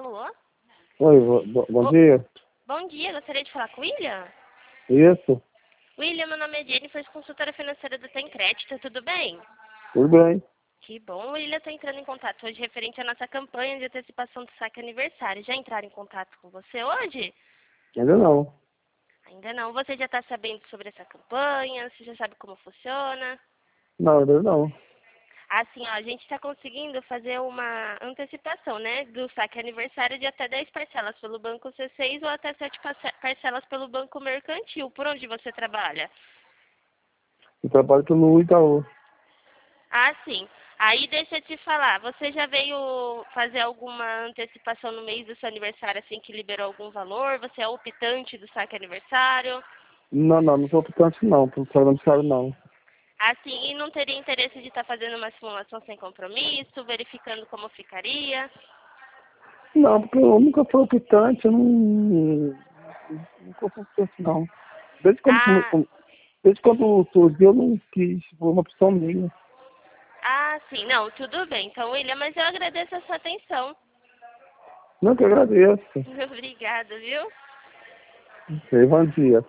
Alô? Oi, bom dia. Bom dia, gostaria de falar com o William? Isso, William, meu nome é Jennifer, consultora financeira do Tem Crédito, tudo bem? tudo bem. Que bom, o William está entrando em contato hoje referente à nossa campanha de antecipação do saque aniversário. Já entraram em contato com você hoje? Ainda não. Ainda não. Você já está sabendo sobre essa campanha? Você já sabe como funciona? Não, ainda não. Assim, ó, a gente está conseguindo fazer uma antecipação, né, do saque aniversário de até 10 parcelas pelo Banco C6 ou até 7 parcelas pelo Banco Mercantil. Por onde você trabalha? Eu trabalho pelo Itaú. Ah, sim. Aí deixa eu te falar, você já veio fazer alguma antecipação no mês do seu aniversário, assim, que liberou algum valor? Você é optante do saque aniversário? Não sou optante não, pro aniversário não. Assim, e não teria interesse de estar fazendo uma simulação sem compromisso, verificando como ficaria? Não, porque eu nunca fui optante, eu nunca fui optante não. Desde quando, Ah, desde quando surgiu eu não quis, foi uma opção minha. sim, não, tudo bem. Então, William, mas eu agradeço a sua atenção. Não que eu agradeço. Obrigada, viu? Bom dia.